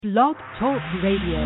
Blog Talk Radio.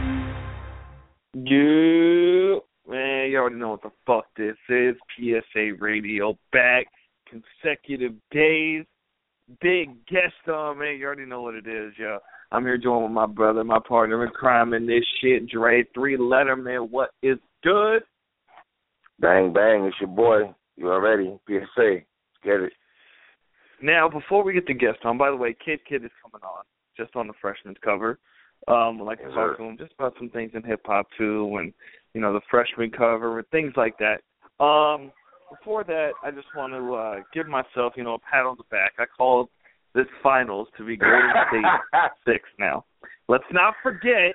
You, man, you already know what the fuck this is. PSA Radio back, consecutive days, big guest on, man. You already know what it is, yo. I'm here joined with my brother, my partner in crime in this shit, Dre. 3-letter, man. What is good? Bang, bang. It's your boy. You already? PSA. Get it. Now, before we get the guest on, by the way, Kid is coming on, just on the Freshman's cover. I'd like to talk to him just about some things in hip-hop, too, and, you know, the Freshman cover and things like that. Before that, I just want to give myself, you know, a pat on the back. I called this finals to be Golden State 6 now. Let's not forget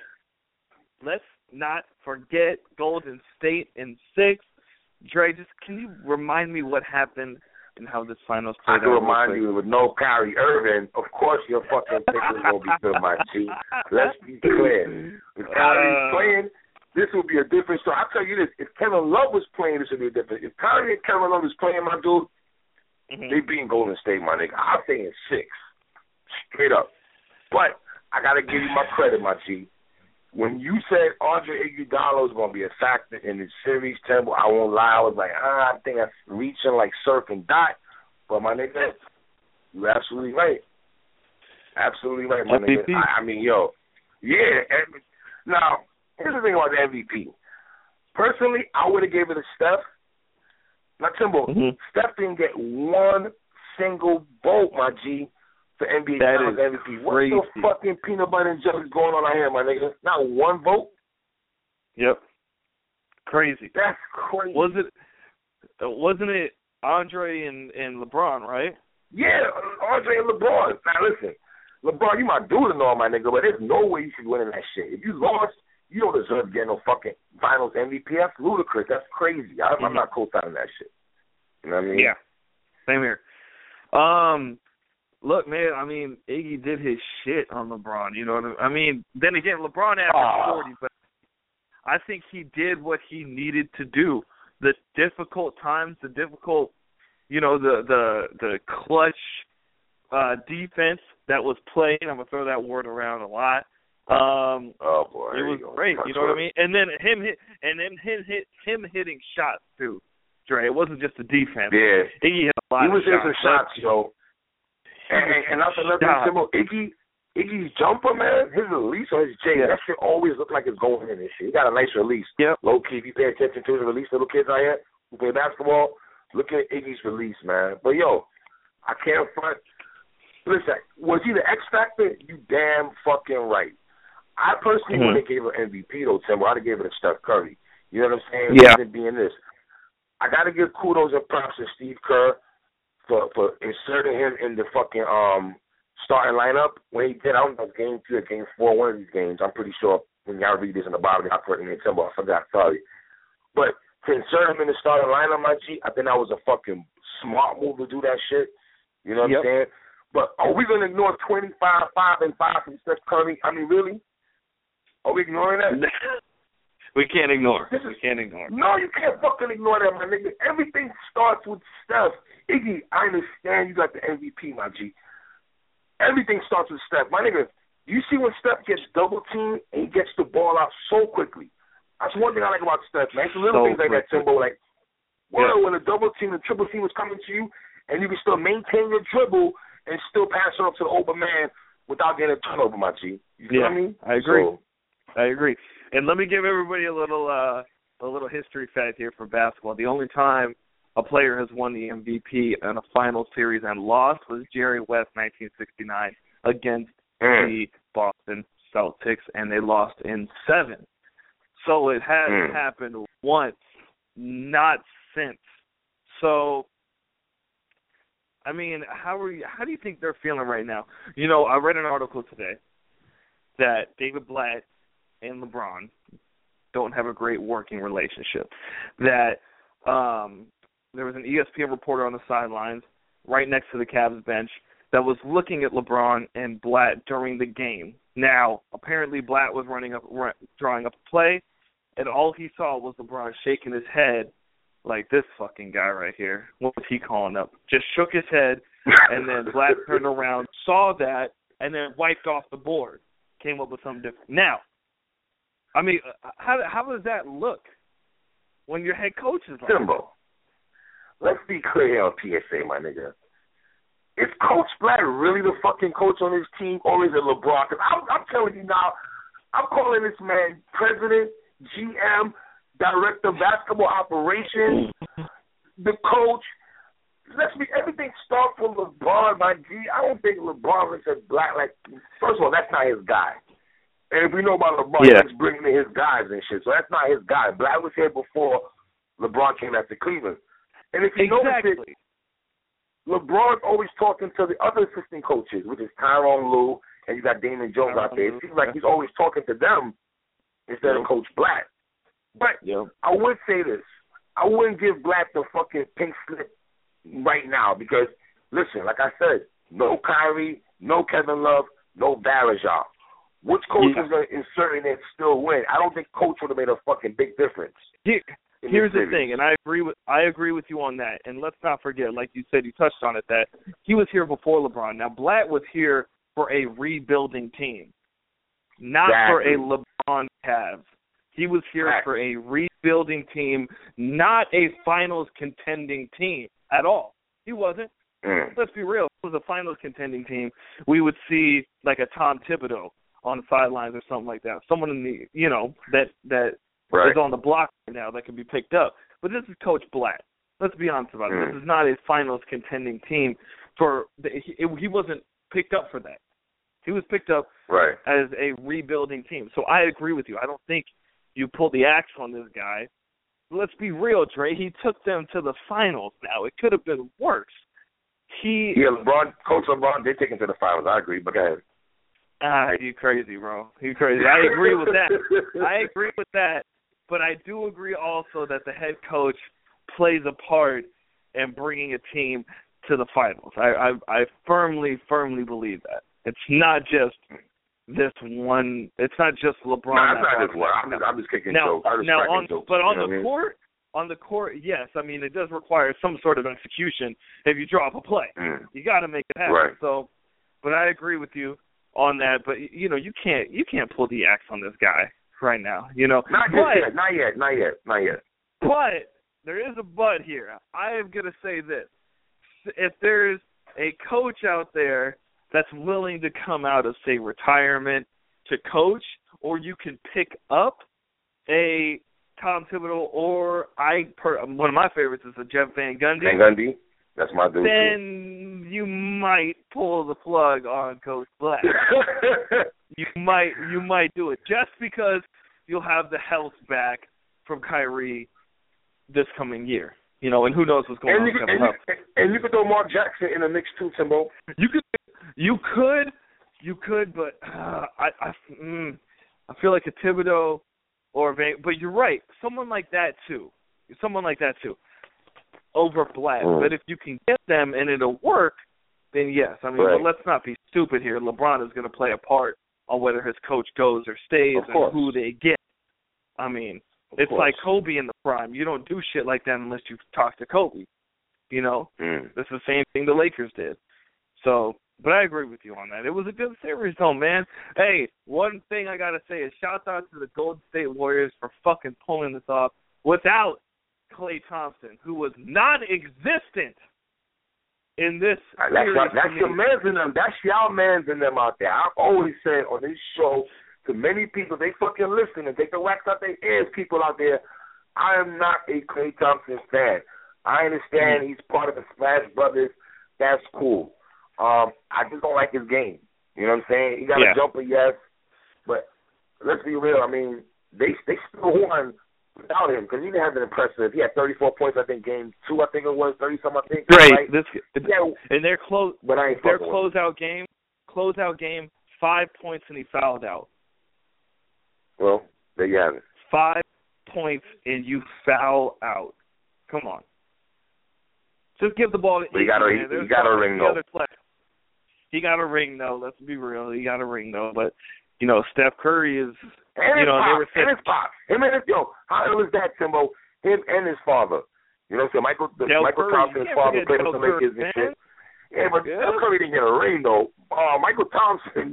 Golden State in 6. Dre, just can you remind me what happened and how this finals played out? I can remind you, with no Kyrie Irving, of course your fucking pick was going to be good, my G. Let's be clear. If Kyrie's playing, this would be a different story. I'll tell you this, if Kevin Love was playing, this would be different. If Kyrie and Kevin Love was playing, my dude, they beating Golden State, my nigga. I'll say in 6. Straight up. But I got to give you my credit, my G. When you said Andre Iguodala was going to be a factor in the series, Temple, I won't lie. I was like, I think that's reaching like Surf and Dot. But, my nigga, you're absolutely right. Absolutely right, my MVP. nigga. I mean, yo. Yeah. Now, here's the thing about the MVP. Personally, I would have gave it to Steph. Now, Timbo, Steph didn't get one single vote, my G, for NBA Finals MVP. What crazy. the fucking peanut butter and jelly is going on out here, my nigga? Not one vote? Yep. Crazy. That's crazy. Wasn't it Andre and LeBron, right? Yeah, Andre and LeBron. Now, listen, LeBron, you my dude and all, my nigga, but there's no way you should win in that shit. If you lost, you don't deserve to get no fucking Finals MVP. That's ludicrous. That's crazy. I'm not co-signing that shit. You know what I mean? Yeah. Same here. Look, man, I mean, Iggy did his shit on LeBron, you know what I mean? Then again, LeBron averaged 40, but I think he did what he needed to do. The difficult times, the difficult, you know, the clutch defense that was played. I'm going to throw that word around a lot. Oh boy, it was great, you know what I mean? And then him hitting shots too, Dre. It wasn't just the defense. Yeah, Iggy hit a lot he was of shots. hitting shots, yo. And that's another thing, Simple. Iggy's jumper, man, his release on his chain, that shit always look like it's going in and shit. He got a nice release. Yep. Low key, if you pay attention to his release, little kids out here who play basketball, look at Iggy's release, man. But yo, I can't front. Listen, was he the X factor? You damn fucking right. I personally wouldn't have gave her MVP though, Tim. I'd have gave it to Steph Curry. You know what I'm saying? Yeah. Being this, I got to give kudos and props to Steve Kerr for inserting him in the fucking starting lineup. When he did, I don't know, game 3 or game 4, one of these games. I'm pretty sure when y'all read this in the bottom, I'll put it in Timber. I forgot. Sorry. But to insert him in the starting lineup, my G, I think that was a fucking smart move to do that shit. You know what I'm saying? But are we going to ignore 25, 5, and 5 from Steph Curry? I mean, really? Are we ignoring that? We can't ignore. We can't ignore. No, you can't fucking ignore that, my nigga. Everything starts with Steph. Iggy, I understand you got the MVP, my G. Everything starts with Steph. My nigga, you see when Steph gets double-teamed and he gets the ball out so quickly. That's one thing I like about Steph, man. It's the little things like that, Timbo. Like, when a double-team and triple-team was coming to you and you can still maintain your dribble and still pass it up to the open man without getting a turnover, my G. You feel me? I agree. I agree. And let me give everybody a little history fact here for basketball. The only time a player has won the MVP in a final series and lost was Jerry West, 1969, against the Boston Celtics, and they lost in 7. So it has happened once, not since. So, I mean, how do you think they're feeling right now? You know, I read an article today that David Blatt and LeBron don't have a great working relationship. That there was an ESPN reporter on the sidelines right next to the Cavs bench that was looking at LeBron and Blatt during the game. Now, apparently Blatt was drawing up a play, and all he saw was LeBron shaking his head like this fucking guy right here. What was he calling up? Just shook his head, and then Blatt turned around, saw that, and then wiped off the board. came up with something different. Now, I mean, how does that look when your head coach is like Timbo, let's be clear here on PSA, my nigga. Is Coach Blatt really the fucking coach on his team, or is it LeBron? Because I'm telling you now, I'm calling this man president, GM, director of basketball operations, the coach. Everything starts from LeBron, my G. I don't think LeBron looks at Blatt like, first of all, that's not his guy. And if we know about LeBron, he's bringing in his guys and shit, so that's not his guy. Blatt was here before LeBron came after Cleveland. And if you notice it, LeBron's always talking to the other assistant coaches, which is Tyronn Lue, and you got Damon Jones out there. It seems like he's always talking to them instead of Coach Blatt. But I would say this. I wouldn't give Blatt the fucking pink slip right now because, listen, like I said, no Kyrie, no Kevin Love, no Barajar. Which coach is going to insert in and still win? I don't think coach would have made a fucking big difference. Here's the thing, and I agree with you on that. And let's not forget, like you said, you touched on it, that he was here before LeBron. Now, Blatt was here for a rebuilding team, not for a LeBron Cavs. He was here for a rebuilding team, not a finals contending team at all. He wasn't. Let's be real. If it was a finals contending team, we would see like a Tom Thibodeau on the sidelines or something like that. Someone in the, that is on the block right now that can be picked up. But this is Coach Blatt. Let's be honest about it. This is not a finals contending team. He wasn't picked up for that. He was picked up as a rebuilding team. So I agree with you. I don't think you pull the axe on this guy. Let's be real, Dre. He took them to the finals now. It could have been worse. Coach LeBron did take him to the finals. I agree, but go ahead. You crazy, bro. You crazy. I agree with that. But I do agree also that the head coach plays a part in bringing a team to the finals. I firmly believe that. It's not just this one. It's not just LeBron. No, it's not just one. I'm just kicking jokes. But on the court, yes. I mean, it does require some sort of execution if you draw up a play. You got to make it happen. Right. So, but I agree with you on that. But you can't pull the axe on this guy right now. Not yet. But there is a but here. I am going to say this: if there's a coach out there that's willing to come out of, say, retirement to coach, or you can pick up a Tom Thibodeau, or one of my favorites is a Jeff Van Gundy. Van Gundy, that's my dude. Then you might pull the plug on Coach Blatt. You might do it just because you'll have the health back from Kyrie this coming year. And who knows what's going on coming up. And you could throw Mark Jackson in the mix too, Timbo. You could, but I feel like a Thibodeau or but you're right. Someone like that too. Over Blatt. But if you can get them and it'll work, then yes. I mean, but let's not be stupid here. LeBron is going to play a part on whether his coach goes or stays and who they get. I mean, it's like Kobe in the prime. You don't do shit like that unless you talk to Kobe. That's the same thing the Lakers did. So, but I agree with you on that. It was a good series, though, man. Hey, one thing I got to say is shout out to the Golden State Warriors for fucking pulling this off without Klay Thompson, who was non-existent in this series. That's your mans in them. That's y'all mans in them out there. I've always said on this show to many people, they fucking listen and take the wax out their ears, people out there, I am not a Klay Thompson fan. I understand he's part of the Splash Brothers. That's cool. I just don't like his game. You know what I'm saying? He got a jumper, yes, but let's be real. I mean, they still won without him because he didn't have an impressive. He had 34 points, I think, game 2, I think it was 30-some, I think. Great. Right? And their closeout game, 5 points and he fouled out. Well, there you have it. 5 points and you foul out. Come on. Just give the ball to He got a ring, though. He got a ring, though. Let's be real. He got a ring, though. But, Steph Curry is, and his pop. Him and his, how ill is that, Timbo? Him and his father. So Michael Thompson, his father, played with the Lakers and shit. Yeah, but Steph Curry didn't get a ring, though. Michael Thompson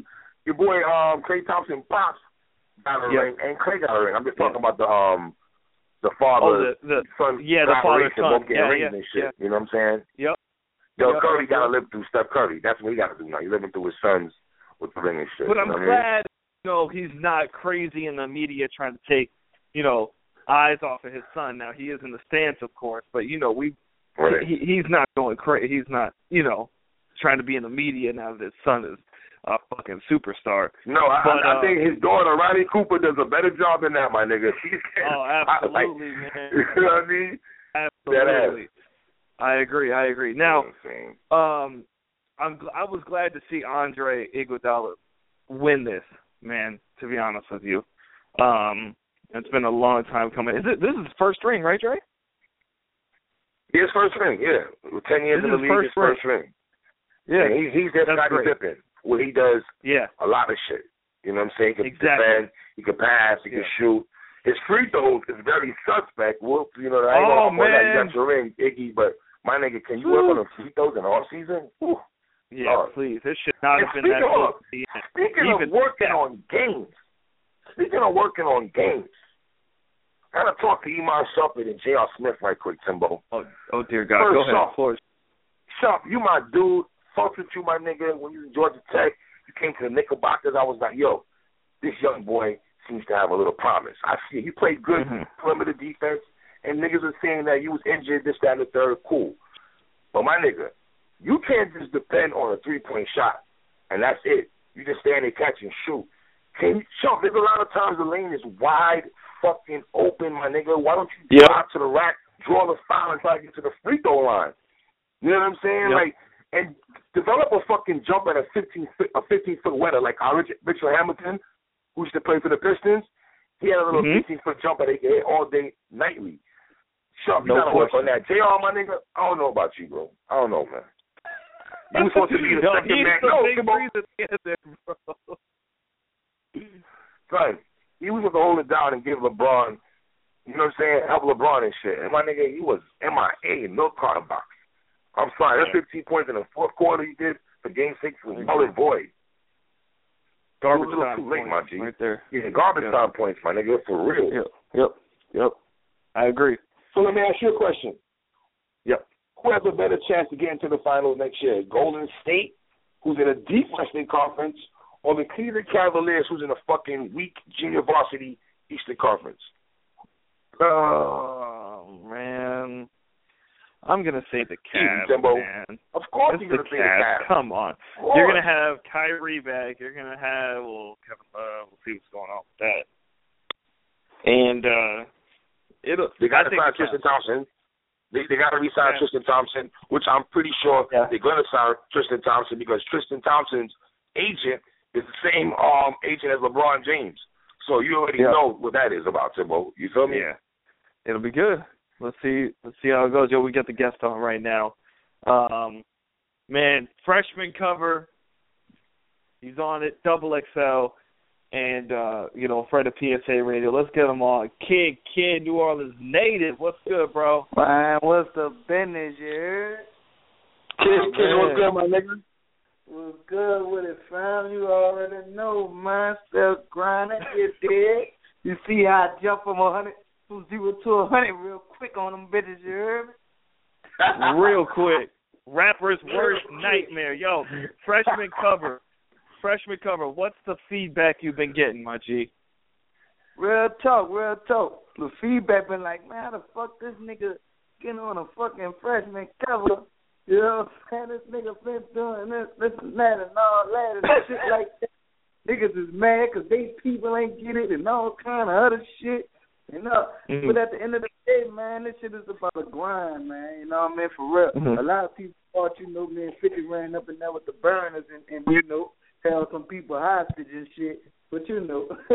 your boy Klay Thompson pops got a ring, and Klay got a ring. I'm just talking about the father, son, the father son, both getting rings and shit. Yeah. You know what I'm saying? Yep. Curry got to live through Steph Curry. That's what he got to do now. He's living through his sons with the ring and shit. But I'm glad, he's not crazy in the media trying to take, eyes off of his son. Now he is in the stance, of course, but he's not going crazy. He's not, trying to be in the media now that his son is a fucking superstar. No, I think his daughter, Riley Cooper, does a better job than that, my nigga. Absolutely, man. You know what I mean? Absolutely. I agree. Now, I was glad to see Andre Iguodala win this, man, to be honest with you. It's been a long time coming. This is his first ring, right, Dre? His first ring, yeah. With 10 years in the league, his first ring. Yeah. He's just Scottie Pippen, where he does a lot of shit. You know what I'm saying? He can defend, he can pass, he can shoot. His free throws is very suspect. Whoops, I ain't gonna you got your ring, Iggy, but my nigga, can you work on the free throws in all season? Whew. Yeah, please. This should not have been that close. Speaking of working on games, I gotta talk to Iman Shumpert and J.R. Smith right quick, Timbo. Oh dear God. Go ahead, of course. Shump, you my dude. Fucked with you, my nigga. When you was in Georgia Tech, you came to the Knickerbockers. I was like, yo, this young boy seems to have a little promise. I see it. You played good perimeter defense, and niggas are saying that you was injured, this, that, and the third. Cool. But my nigga, you can't just depend on a three-point shot, and that's it. You just stand there, catch and shoot. Shump, there's a lot of times the lane is wide fucking open, my nigga. Why don't you drive to the rack, draw the foul, and try to get to the free throw line? You know what I'm saying? And develop a fucking jump at a 15-foot wetter, like Richard Hamilton, who used to play for the Pistons. He had a little 15-foot jump that he could hit all day, nightly. Shump, you gotta work on that. JR, my nigga, I don't know about you, bro. I don't know, man. You were supposed to be the second man. Bro. Son, he was supposed to hold it down and give LeBron, you know what I'm saying, help LeBron and shit. And my nigga, he was MIA, milk carton box. I'm sorry, that 15 points in the fourth quarter he did for Game 6 was null and void. Garbage time too late, my G. Right there. Yeah, garbage time points, my nigga, for real. Yep. I agree. So let me ask you a question. Yep. Who has a better chance to get into the finals next year? Golden State, who's in a deep Western Conference, or the Cleveland Cavaliers, who's in a fucking weak junior varsity Eastern Conference? Oh, man. I'm going to say the Cavs, man. Of course you're going to say the Cavs. Come on. You're going to have Kyrie back. You're going to have, Kevin Love. We'll see what's going on with that. And they got to sign Tristan Thompson. They got to re-sign Tristan Thompson, which I'm pretty sure they're going to sign Tristan Thompson because Tristan Thompson's agent is the same agent as LeBron James. So you already know what that is about, Timbo. You feel me? Yeah. It'll be good. Let's see how it goes. Yo, we got the guest on right now. Man, freshman cover. He's on it, double XL, and friend of PSA Radio. Let's get him on. Kid, New Orleans native. What's good, bro? Man, what's the business, yeah? Kid, what's good, my nigga? What's good with it, fam? You already know, man. Still grinding, you dig? You see how I jump from 0 to 100 real quick on them bitches, you heard me? Real quick. Rapper's worst nightmare. Yo, freshman cover. What's the feedback you've been getting, my G? Real talk. The feedback been like, man, how the fuck this nigga getting on a fucking freshman cover? You know what I'm saying? This nigga been doing this and that and all that and shit like that. Niggas is mad because they people ain't get it and all kind of other shit. But at the end of the day, man, this shit is about a grind, man. You know what I mean? For real. A lot of people thought, me and 50 ran up and down with the burners and held some people hostage and shit. But it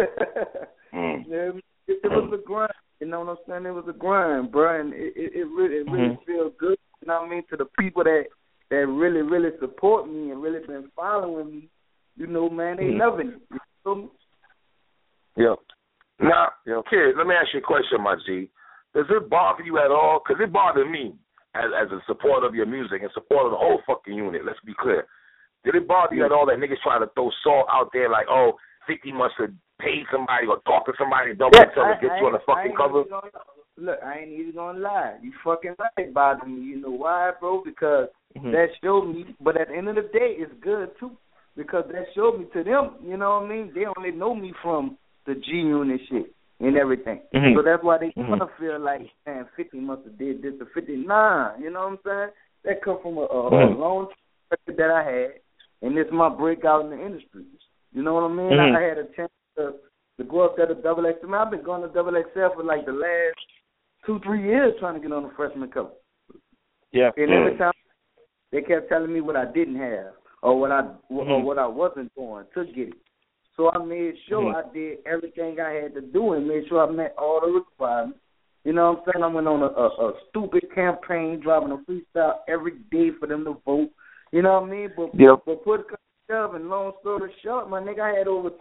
was a grind. You know what I'm saying? It was a grind, bro. And it really feels good, you know what I mean, to the people that really, really support me and really been following me. Man, they loving it. You feel me? Yep. Now, kid, let me ask you a question, my G. Does it bother you at all? Because it bothered me as a supporter of your music and supporter of the whole fucking unit. Let's be clear. Did it bother you at all that niggas try to throw salt out there like, oh, 50 must have paid somebody or talked to somebody double XL to get you on the fucking cover? Look, I ain't even gonna lie. You fucking right about me. You know why, bro? Because that showed me. But at the end of the day, it's good too, because that showed me to them. You know what I mean? They only know me from the G Unit shit and everything. So that's why they wanna feel like, man, 50 must have did this to 50. Nah, you know what I'm saying? That come from a long record that I had, and it's my breakout in the industry. You know what I mean? I had a chance to go up there to Double XL. I've been going to Double XL for like the last 2-3 years trying to get on the freshman cover. Yeah. And every time they kept telling me what I didn't have or what I wasn't doing to get it. So I made sure I did everything I had to do and made sure I met all the requirements. You know what I'm saying? I went on a stupid campaign, driving a freestyle every day for them to vote. You know what I mean? But put and long story short, my nigga, I had over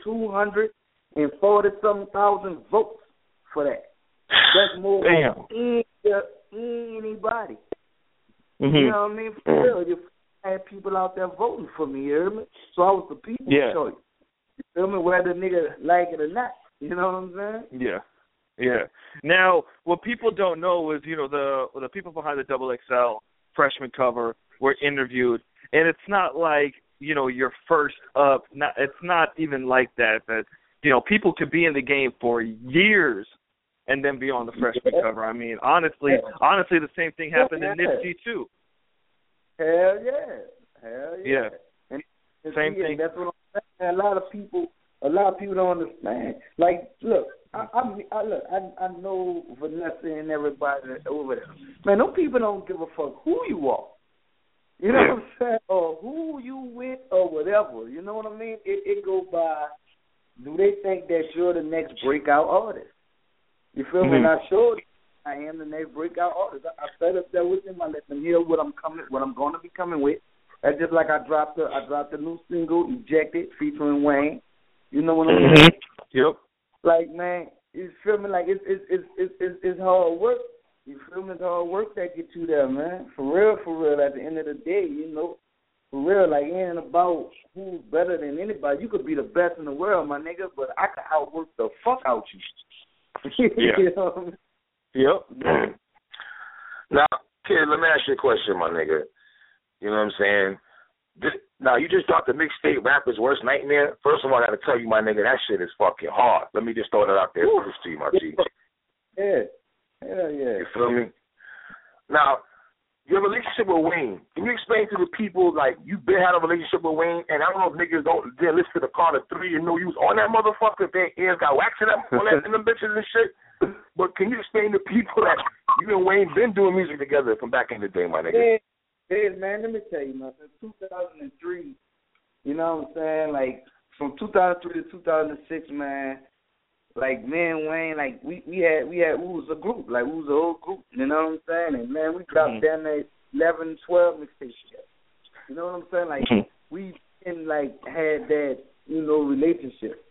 240-something votes for that. That's more than anybody. You know what I mean? For real, you had people out there voting for me, you hear me? So I was the people's choice. You feel me? Whether the nigga like it or not. You know what I'm saying? Yeah. Yeah. Now, what people don't know is, you know, the people behind the Double XL freshman cover were interviewed, and it's not like, you know, you're first up. It's not even like that. That, you know, people could be in the game for years and then be on the freshman cover. I mean, honestly, the same thing happened in Nipsey too. Hell yeah. And same thing. That's what I'm saying. A lot of people don't understand. Like, look, I know Vanessa and everybody over there. Man, those people don't give a fuck who you are. You know what I'm saying? Or who you with or whatever. You know what I mean? It go by, do they think that you're the next breakout artist? You feel me? And I showed I am the next breakout artist. I sat up there with them. I let them hear what I'm going to be coming with. That's just like I dropped the new single, Ejected, featuring Wayne. You know what I mean? Yep. Like, man, you feel me? Like, it's hard work. You feel me? It's hard work that gets you there, man. For real, at the end of the day, you know, for real, like, it ain't about who's better than anybody. You could be the best in the world, my nigga, but I could outwork the fuck out you. Yeah. You know what I mean? Yep. Now, kid, let me ask you a question, my nigga. You know what I'm saying? Now, you just dropped the mixtape, Rapper's Worst Nightmare. First of all, I got to tell you, my nigga, that shit is fucking hard. Let me just throw that out there first to you, my G. Yeah. Hell yeah. You feel me? Now, your relationship with Wayne, can you explain to the people, like, you've been had a relationship with Wayne, and I don't know if niggas didn't listen to the Carter 3 and know you was on that motherfucker, if their ears got wax in them, in them bitches and shit. But can you explain to people that you and Wayne been doing music together from back in the day, my nigga? Yeah, man, let me tell you, man, since 2003, you know what I'm saying? Like, from 2003 to 2006, man, like, me and Wayne, like, we was a group. Like, we was a whole group, you know what I'm saying? And, man, we dropped down there 11, 12 mixtapes. You know what I'm saying? Like, we didn't, like, had that, you know, relationship.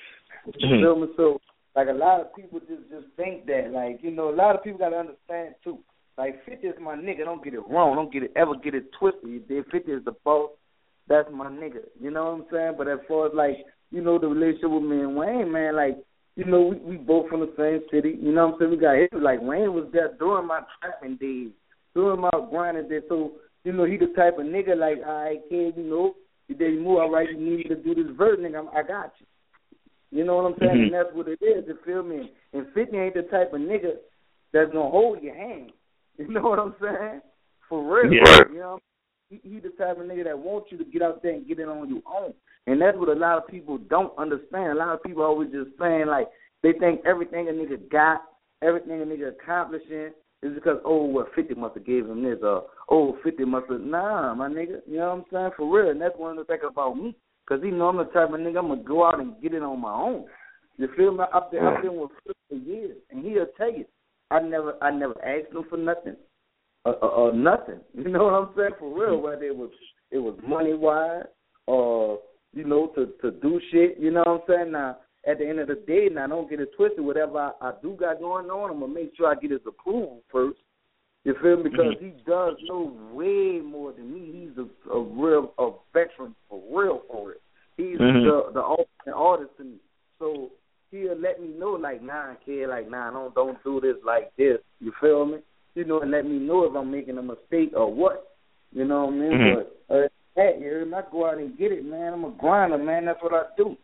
You feel me? So, like, a lot of people just think that, like, you know, a lot of people got to understand, too. Like, 50 is my nigga. Don't get it wrong. Don't ever get it twisted. 50 is the boss. That's my nigga. You know what I'm saying? But as far as, like, you know, the relationship with me and Wayne, man, like, you know, we both from the same city. You know what I'm saying? We got hit. Like, Wayne was there during my trapping days, during my grinding days. So, you know, he the type of nigga, like, all right, kid, you know, you move, all right, you need me to do this verse, nigga, I got you. You know what I'm saying? And that's what it is, you feel me? And 50 ain't the type of nigga that's going to hold your hand. You know what I'm saying? For real. Yeah. You know, he the type of nigga that wants you to get out there and get it on your own. And that's what a lot of people don't understand. A lot of people always just saying, like, they think everything a nigga got, everything a nigga accomplishing is because, 50 must have gave him this, or, 50 must have, nah, my nigga. You know what I'm saying? For real. And that's one of the things about me. Because he know I'm the type of nigga I'm going to go out and get it on my own. You feel me? I've been with Flip for years. And he'll tell you, I never asked him for nothing. Or nothing. You know what I'm saying? For real. Whether it was money-wise or, you know, to do shit. You know what I'm saying? Now, at the end of the day, now, don't get it twisted. Whatever I do got going on, I'm going to make sure I get his approval first. You feel me? Because he does know way more than me. He's a real veteran for real. He's the ultimate artist to me. So he'll let me know, like, nah, kid, like, nah, don't do this like this. You feel me? You know, and let me know if I'm making a mistake or what. You know what I mean? But hey, you hear me? I go out and get it, man. I'm a grinder, man. That's what I do.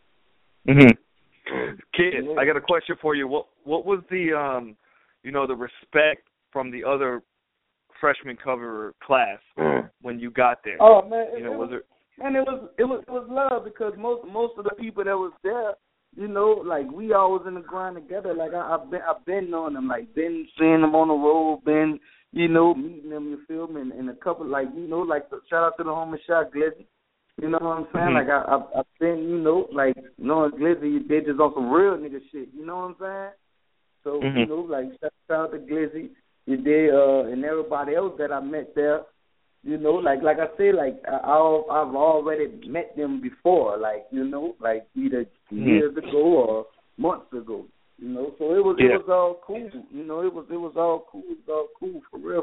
Kid, I got a question for you. What was the the respect from the other freshman cover class when you got there? Oh man, it was love, because most of the people that was there, you know, like, we always in the grind together. Like, I've been knowing them, like, been seeing them on the road, been, you know, meeting them, you feel me, and a couple, like, you know, like, shout out to the homie Shot Glizzy. You know what I'm saying? Like, I've been, you know, like, knowing Glizzy, they just on some real nigga shit. You know what I'm saying? So, you know, like, shout out to Glizzy, you did, and everybody else that I met there. You know, like I said, like, I've already met them before, like, you know, like, either years ago or months ago. You know, so it was all cool. You know, it was all cool. It was all cool, for real.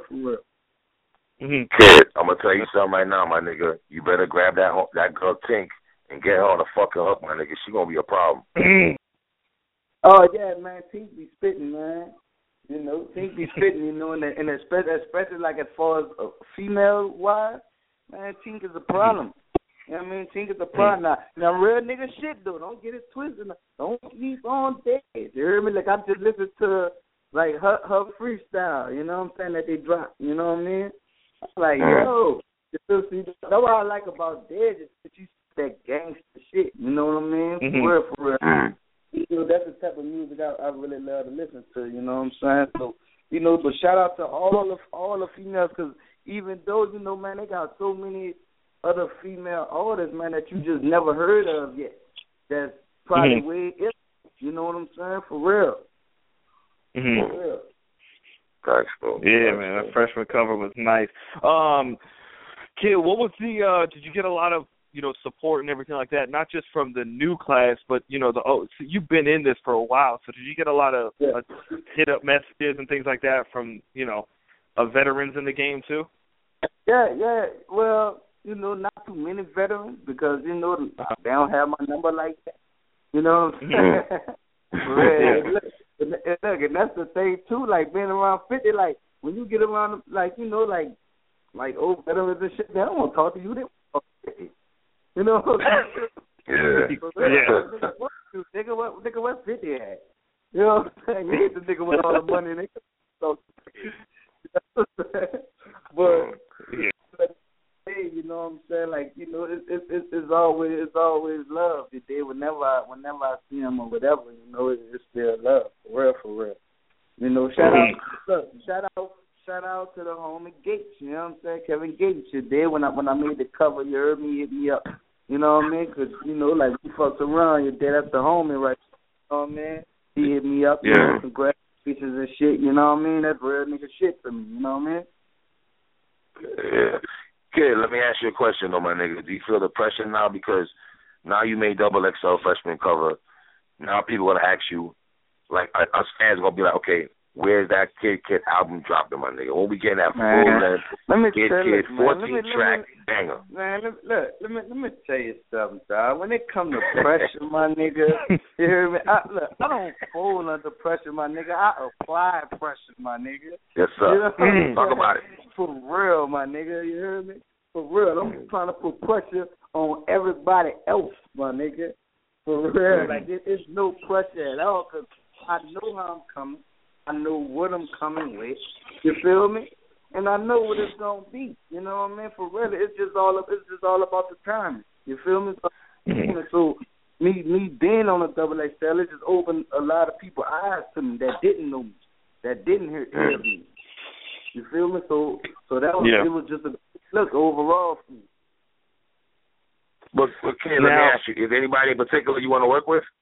Kid, I'm gonna tell you something right now, my nigga. You better grab that girl Tink and get her on the fucking hook, my nigga. She gonna be a problem. Oh yeah, man. Tink be spitting, man. You know, Tink be spitting. You know, and especially like as far as female wise, man, Tink is a problem. You know what I mean? Tink is a problem. Now real nigga shit though. Don't get it twisted. Don't keep on dead. You hear me? Like, I just listened to like her freestyle. You know what I'm saying? That they dropped. You know what I mean? Like, yo, that's what I like about Dead, is that you see that gangster shit. You know what I mean? For real. You know, that's the type of music I really love to listen to. You know what I'm saying? So, you know, but shout out to all the females, because even though, you know, man, they got so many other female artists, man, that you just never heard of yet. That's probably way it. You know what I'm saying? For real. For real. Yeah, man, that freshman cover was nice. Kid, what was did you get a lot of, you know, support and everything like that, not just from the new class, but, you know, so you've been in this for a while, so did you get a lot of hit-up messages and things like that from, you know, veterans in the game too? Yeah, well, you know, not too many veterans, because, you know, they don't have my number like that. You know what I'm saying? Look, and that's the thing too. Like, being around 50, like, when you get around, like, you know, like old veterans and shit, they don't want to talk to you. They want to talk to 50. You know? Nigga, what 50 at? You know what I'm saying? You hit the nigga with all the money, nigga. So, but hey, you know what I'm saying? Like, you know, it's always love. Whenever I see him or whatever, you know, it's still love. For real. You know, shout out to the homie Gates. You know what I'm saying? Kevin Gates, you did when I made the cover. You heard me, hit me up. You know what I mean? Because, you know, like, we fucked around. You did. That's the homie, right? You know what I mean? He hit me up. You know, congratulations and shit. You know what I mean? That's real nigga shit for me. You know what I mean? Yeah. Kid, let me ask you a question, though, my nigga. Do you feel the pressure now, because now you made XXL freshman cover? Now people going to ask you, like, us fans going to be like, okay, where's that Kid album dropping, my nigga? When we get that full-length Kid 14-track banger? Man, let me tell you something, dog. When it come to pressure, my nigga, you hear me? I don't fold under pressure, my nigga. I apply pressure, my nigga. Yes, sir. You know Talk about it. For real, my nigga. You hear me? For real. I'm trying to put pressure on everybody else, my nigga. For real. Like, there's no pressure at all, because I know how I'm coming. I know what I'm coming with. You feel me? And I know what it's gonna be. You know what I mean? For real, it's just all about the timing. You feel me? So me being on a XXL, it just opened a lot of people's eyes to me that didn't know me, that didn't hear me. You feel me? So that was it was just a look overall for me. But Ken, let me ask you: is anybody in particular you want to work with?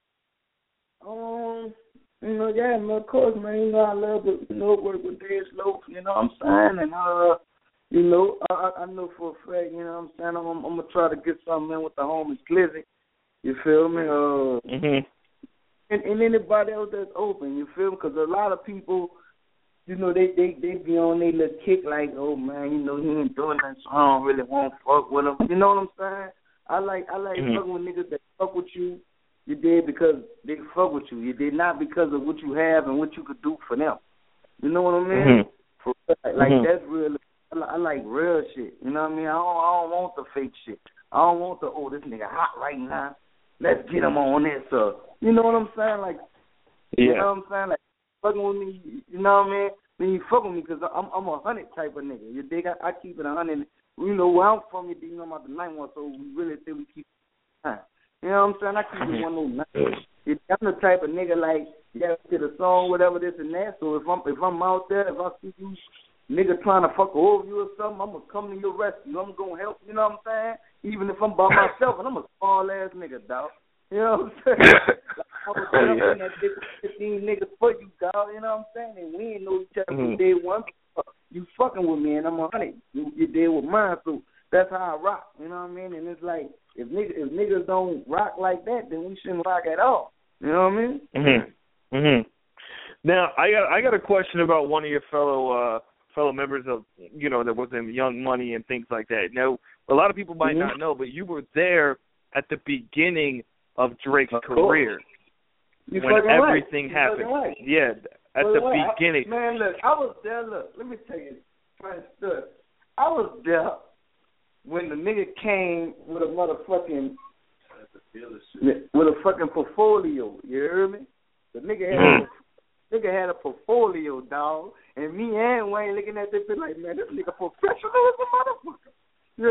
You know, yeah, man, of course, man. You know, I love to, you know, work with Dez Loaf, you know what I'm saying? And, you know, I know for a fact, you know what I'm saying, I'm going to try to get something in with the homies Glizzy. You feel me? And anybody else that's open, you feel me? Because a lot of people, you know, they be on their little kick like, oh man, you know, he ain't doing nothing, so I don't really want to fuck with him. You know what I'm saying? I like fucking with niggas that fuck with you. You did because they fuck with you. You did not because of what you have and what you could do for them. You know what I mean? For like that's real. I like real shit. You know what I mean? I don't want the fake shit. I don't want the this nigga hot right now. Let's get him on this. You know what I'm saying? Like, you know what I'm saying? Like fucking with me. You know what I mean? When you fuck with me, because I'm a 100 type of nigga. You dig? I keep it 100. You know where I'm from. You know I'm out the 91, so we really think we keep it 100. You know what I'm saying? I keep it 109. I'm the type of nigga like you got to get a song, whatever this and that. So if I'm out there, if I see you nigga trying to fuck over you or something, I'm gonna come to your rescue. I'm gonna help. You know what I'm saying? Even if I'm by myself, and I'm a small ass nigga, dog. You know what I'm saying? Like, I was jumping that 15 niggas for you, dog. You know what I'm saying? And we ain't know each other from day one. You fucking with me, and I'm 100. You did with mine, so that's how I rock. You know what I mean? And it's like if niggas don't rock like that, then we shouldn't rock at all. You know what I mean? Now I got a question about one of your fellow members of, you know, that was in Young Money and things like that. Now, a lot of people might not know, but you were there at the beginning of Drake's career when everything happened. Right. Yeah, at the beginning. Man, look, I was there. Look, let me tell you, look, I was there when the nigga came with a motherfucking portfolio. You hear me? The nigga had a portfolio, dog. And me and Wayne looking at this, like, man, this nigga professional as a motherfucker. You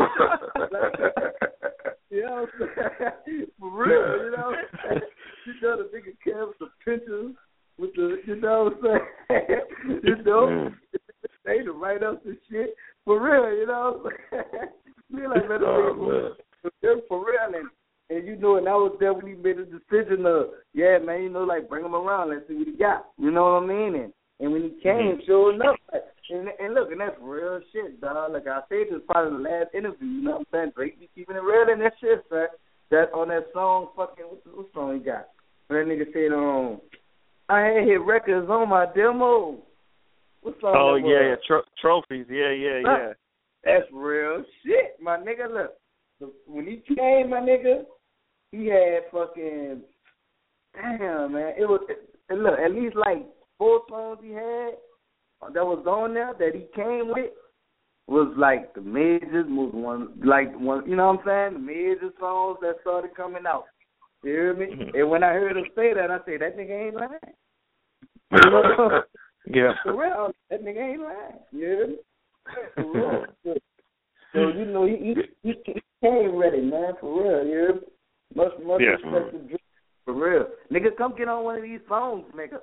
know what I'm saying? For real, you know what I'm saying? You know, the nigga carries the pictures with the, you know what I'm saying? You know, they to write up the shit. For real, you know what I'm saying? Feel like, man, for real. And you know, and I was there when he made a decision of, yeah, man, you know, like, bring him around, let's see what he got. You know what I mean? And when he came, sure enough, and look, and that's real shit, dog. Like I said, this is probably the last interview, you know what I'm saying? Drake be keeping it real in that shit, sir. That on that song, fucking, what song he got? When that nigga said, I ain't hit records on my demo. What song? Oh, yeah, Trophies, yeah. That's real shit, my nigga. Look, when he came, my nigga, he had fucking, damn, man. It was, and look, at least like 4 songs he had that was on there that he came with was like the majors, was one, you know what I'm saying? The major songs that started coming out. You hear me? And when I heard him say that, I said, that nigga ain't lying. You know? Yeah. For real, that nigga ain't lying. You hear me? For real. So, you know, he came ready, man, for real. You hear me? Much respect to Drake, for real. Nigga, come get on one of these phones, nigga.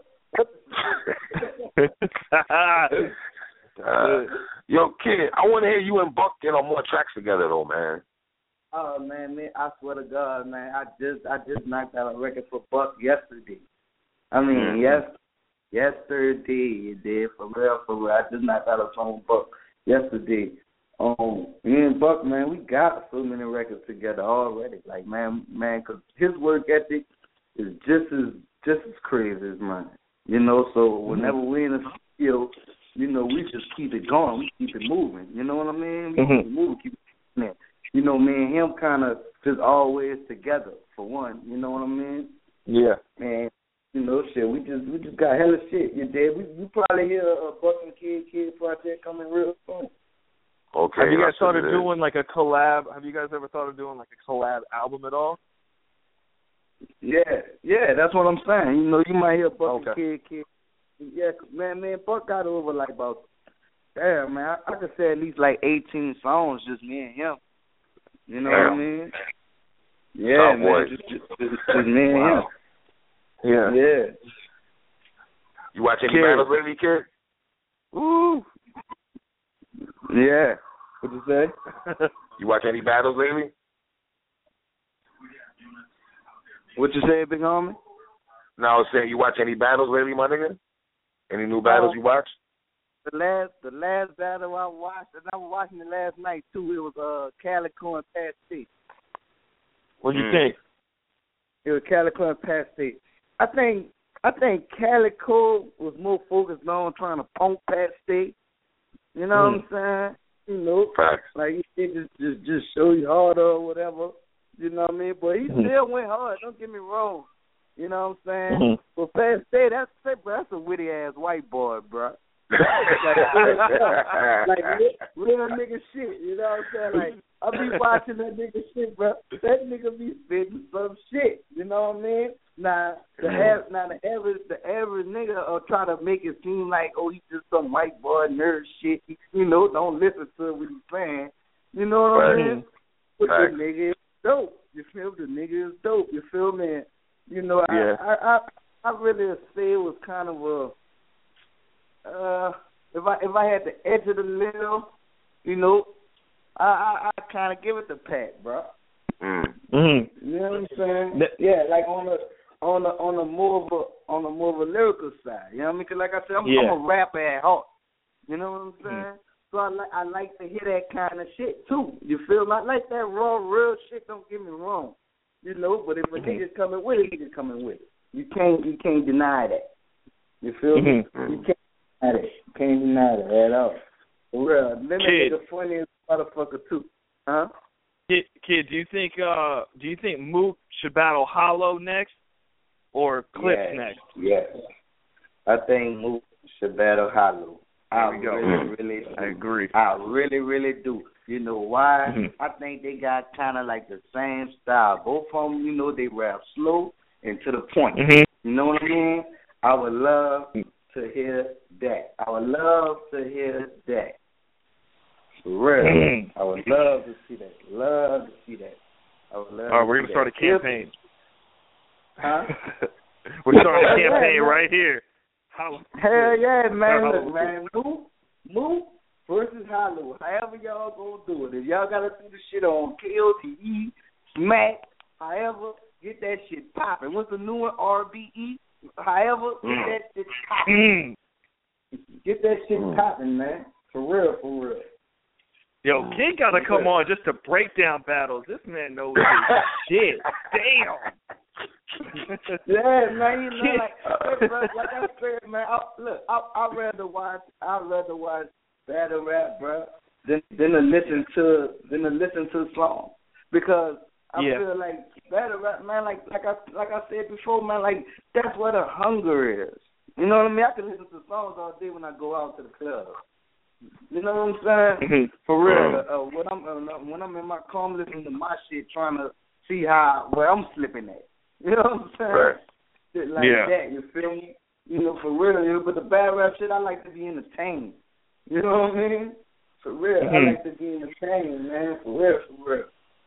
Yo, kid, I want to hear you and Buck get on more tracks together, though, man. Oh man, I swear to God, man, I just knocked out a record for Buck yesterday. I mean, yesterday, you did, for real. I just knocked out a song with Buck yesterday. Me and Buck, man, we got so many records together already. Like, man, because his work ethic is just as crazy as mine. You know, so whenever we're in the studio, you know, we just keep it going. We keep it moving. You know what I mean? We keep it moving, keep it moving. You know, me and him kind of just always together, for one. You know what I mean? Yeah. And, you know, shit, we just got hella shit. You did. We probably hear a Buck and Kid project coming real soon. Okay. Have you guys started doing like a collab? Have you guys ever thought of doing like a collab album at all? Yeah, that's what I'm saying. You know, you might hear Buck and Kid. Yeah, man, Buck got over like about, damn, man, I could say at least like 18 songs, just me and him. You know what I mean? Yeah, man, just me and him. Yeah. You watch any battles lately, kid? Ooh. Yeah. What'd you say? You watch any battles lately? What you say, big homie? No, I was saying, you watch any battles lately, my nigga? Any new battles you watch? The last battle I watched, and I was watching it last night too. It was Calico and Pat State. What do you think? It was Calico and Pat State. I think I think Calico was more focused on trying to punk Pat Stay. You know what I'm saying? You know, like he just show you harder or whatever. You know what I mean? But he still went hard. Don't get me wrong. You know what I'm saying? But Pat Stay, that's a witty ass white boy, bro. like real nigga shit. You know what I'm saying? Like I be watching that nigga shit, bro. That nigga be spitting some shit. You know what I mean? Now the average nigga will try to make it seem like, oh, he's just some white boy nerd shit. You know, don't listen to what he's saying. You know what I mean? But the nigga is dope. You feel the nigga is dope. You feel me? You know, I really say it was kind of a if I had to edge it a little, you know, I kind of give it to Pat, bro. You know what I'm saying? Yeah, like on a more of a lyrical side. You know what I mean? 'Cause like I said, I'm a rapper at heart. You know what I'm saying? So I like to hear that kind of shit too. You feel me? I like that raw, real shit. Don't get me wrong. You know, but if a nigga coming with it, he coming with it. You can't deny that. You feel me? You can't deny that. You can't deny that at all. For real. That nigga the funniest motherfucker too. Huh? Kid, do you think Mook should battle Hollow next or Clips next? Yes. I think Mook should battle Hollow. I agree. I really, really do. You know why? I think they got kind of like the same style. Both of them, you know, they rap slow and to the point. You know what I mean? I would love to hear that. I would love to hear that. For real. I would love to see that. Love to see that. I would love. All right, we're gonna start a campaign. Huh? We're starting a campaign right here. Hell yeah, man! Look, man, Mook versus Hollow. However y'all gonna do it. If y'all gotta do the shit on KOTE, Smack, however, get that shit popping. What's the new one? RBE. However, get that shit popping. Get that shit popping, man. For real. Yo, Kid gotta come on just to break down battles. This man knows his shit. Damn. Yeah, man. You know, like I said, man. I'd rather watch battle rap, bro, than to listen to the song, because I feel like battle rap, man. Like I said before, man. Like that's where the hunger is. You know what I mean? I can listen to songs all day when I go out to the club. You know what I'm saying? For real. When I'm in my car, I'm listening to my shit, trying to see where I'm slipping at. You know what I'm saying? Right. Shit like that. You feel me? You know, for real. But the bad rap shit, I like to be entertained. You know what I mean? For real. I like to be entertained, man. For real.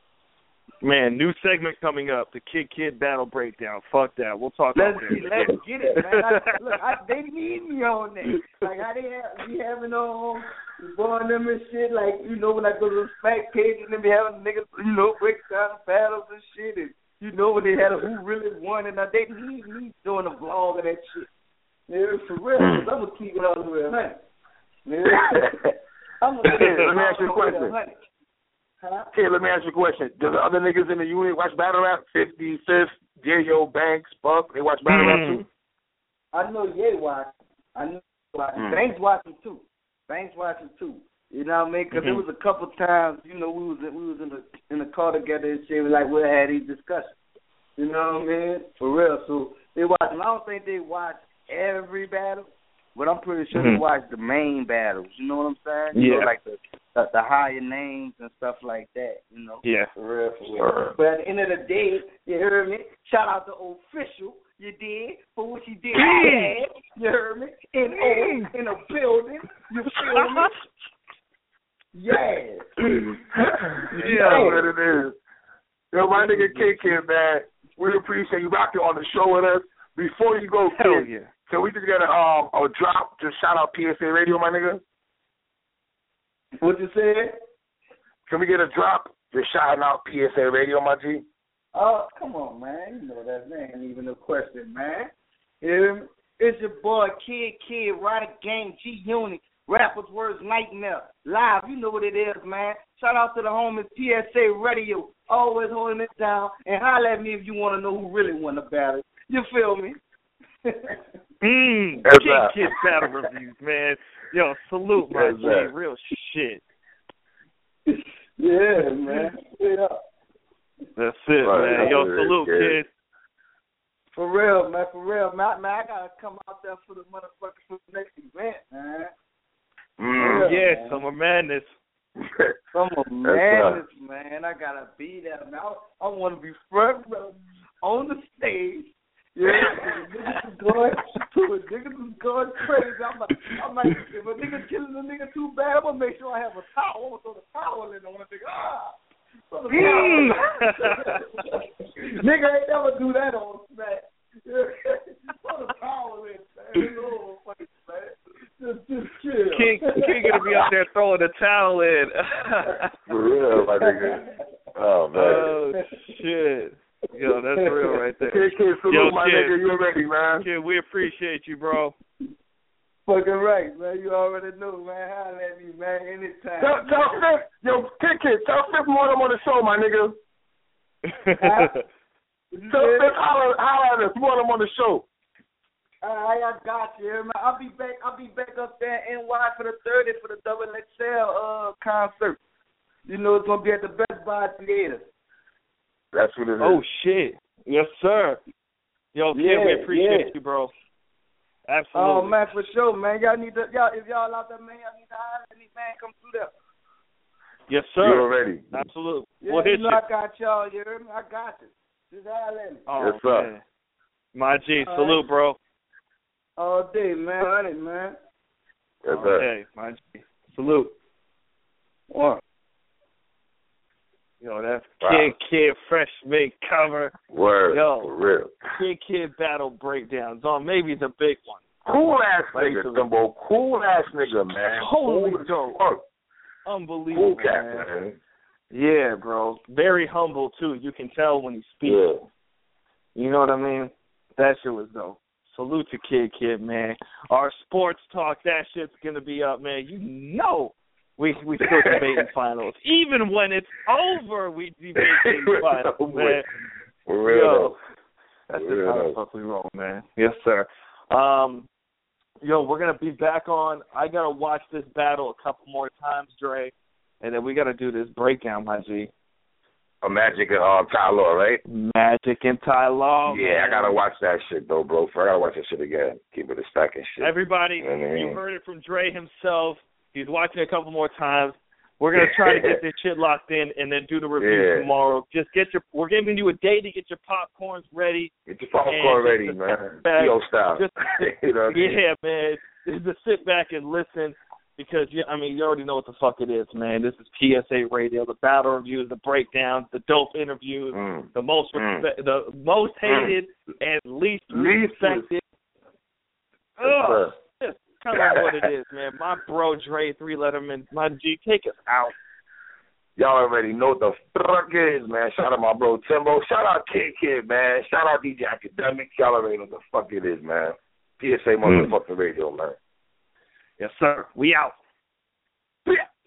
Man, new segment coming up, the Kid Battle Breakdown. Fuck that. We'll talk about it. Let's get it, man. They need me on that. Like, how they be having on blowing them and shit. Like, you know, when I go to the Smack page and they be having niggas, you know, break down battles and shit. And, you know, when they had who really won. And they need me doing a vlog of that shit. Yeah, for real. Because I'm going to keep it all the way 100. Yeah. I'm going to keep it Let me ask you a question. 100. Huh? Hey, let me ask you a question. Do the other niggas in the unit watch battle rap? 50, Fifth, J.O., Banks, Buck, they watch battle rap too? I know Ye watch. Banks watching too. You know what I mean? Because there was a couple times, you know, we was in the car together and shit. Like we had these discussions. You know what I mean? For real. So they watch. I don't think they watch every battle, but I'm pretty sure they watch the main battles. You know what I'm saying? You know, like the higher names and stuff like that, you know. Yeah. For real. But at the end of the day, you heard me? Shout out to Official, you did, for what you did. You heard me? In a building, you feel me? Yeah. Yeah, what it is. Yo, my nigga Kid, man, we appreciate you rocking on the show with us. Before you go, Kid, can we just get a drop? Just shout out PSA Radio, my nigga. What you said? Can we get a drop? Just shouting out PSA Radio, my G. Oh, come on, man. You know that ain't even a question, man. It's your boy, Kid, Rider Gang, G-Unit, Rappers Words Nightmare, live. You know what it is, man. Shout out to the homies, PSA Radio, always holding it down. And holler at me if you want to know who really won the battle. You feel me? Kid battle reviews, man. Yo, salute, my G. Real shit. Yeah, man. Yeah. That's it, man. Yo, salute, kid. For real, man. For real, man. I gotta come out there for the motherfucker for the next event, man. Yeah, Summer Madness. Summer Madness, man. I gotta be there, man. I want to be front row on the stage. Yeah, niggas is going crazy. I'm like, if a nigga killing a nigga too bad, I'm gonna make sure I have a towel. I'm gonna throw the towel in. I want to think, nigga ain't never do that on Smack. Throw the towel in, man. Oh, fucking man. Just chill. King gonna be out there throwing the towel in. For real, my nigga. Oh, man. Oh, shit. Yo, that's real right there. Kid, salute, my nigga. You ready, man? Kid, we appreciate you, bro. Fucking right, man. You already know, man. Holla at me, man, anytime. Tell Fifth, tell Fifth more I'm on the show, my nigga. Tell Fifth, holla at us more I'm on the show. I got you, man. I'll be back up there in NY for the 30th for the Double XL concert. You know it's gonna be at the Best Buy Theater. That's what it is. Oh shit. Yes, sir. Yo, kid, we appreciate you, bro. Absolutely. Oh man, for sure, man. If y'all out there, man, y'all need to hire any man, come through there. Yes, sir. You're ready. Absolutely. Yeah, We'll hit you know I got y'all, you heard me? I got you. Just holler at me. Oh, yes, sir. Man. My G, salute, bro. All day, man. Honey, man. Yes, sir. Okay, my G. Salute. What? Yo, that's Kid Fresh Make cover. Word. Yo, for real. Kid battle breakdowns on maybe the big one. Cool ass nigga, Dumbo. Cool ass nigga, man. Holy cool dope. Unbelievable, cool cat, man. Yeah, bro. Very humble too. You can tell when he speaks. Yeah. You know what I mean? That shit was dope. Salute to Kid, man. Our sports talk, that shit's gonna be up, man. You know. We still debating finals. Even when it's over, we debate these finals, man. For real, that's just how the fuck we roll, man. Yes, sir. Yo, we're going to be back on. I got to watch this battle a couple more times, Dre, and then we got to do this breakdown, my G. Magic and Ty Law, right? Magic and Ty Law. Yeah, I got to watch that shit, though, bro. I got to watch that shit again. Keep it a stack and shit. Everybody, you heard it from Dre himself. He's watching a couple more times. We're gonna try to get this shit locked in and then do the review tomorrow. Just we're giving you a day to get your popcorns ready. Get your popcorn ready, man. Yo style. You know what I mean? Yeah, man. Just sit back and listen because you already know what the fuck it is, man. This is PSA Radio, the battle reviews, the breakdowns, the dope interviews, the most hated and least respected. Kind of what it is, man. My bro Dre, 3 Letterman, my G, take us out. Y'all already know what the fuck it is, man. Shout out my bro Timbo. Shout out Kid, man. Shout out DJ Academic. Y'all already know what the fuck it is, man. PSA motherfucking radio, man. Yes, sir. We out. Yeah.